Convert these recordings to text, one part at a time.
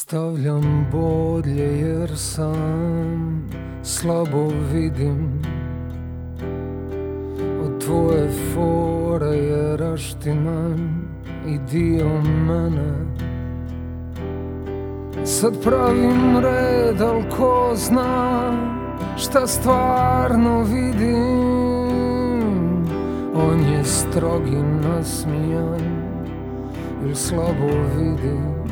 Stavljam bodlje jer sam slabo vidim. Od tvoje fore je raštiman i dio mene. Sad pravim red, al ko zna šta stvarno vidim. On je strog i nasmijan jer slabo vidim.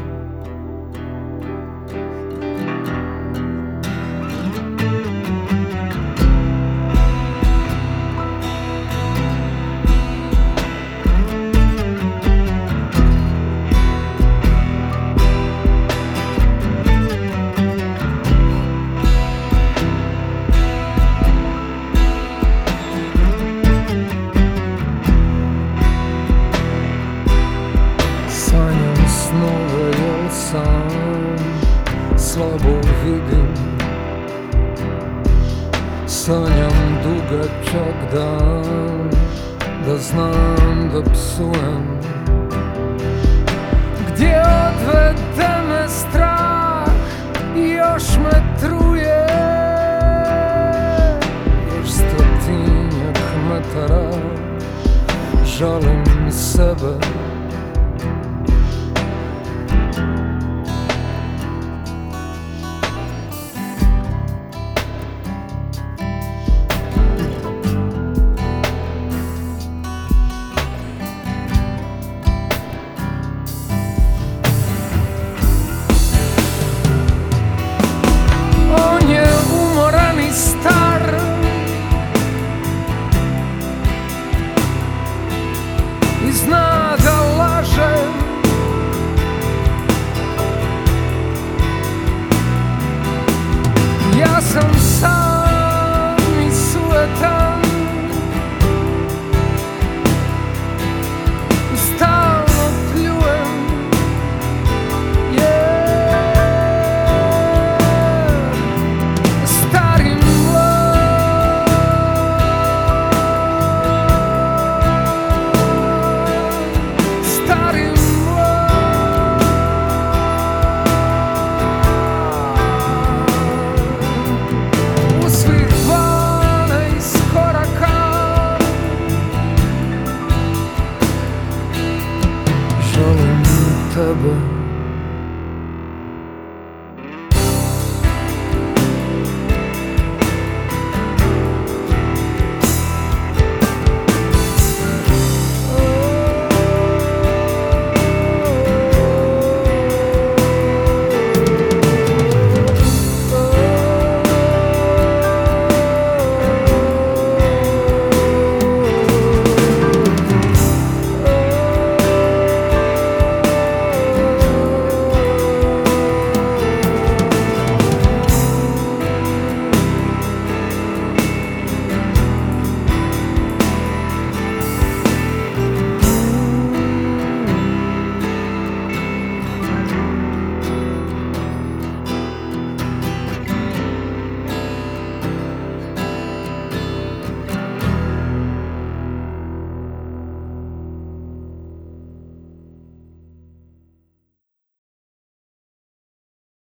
Snove jel sam slabo vidim. Sanjam dugačak dan, da znam da psujem. Gdje odvede me strah, još me truje. Još 100 metara žalim sebe.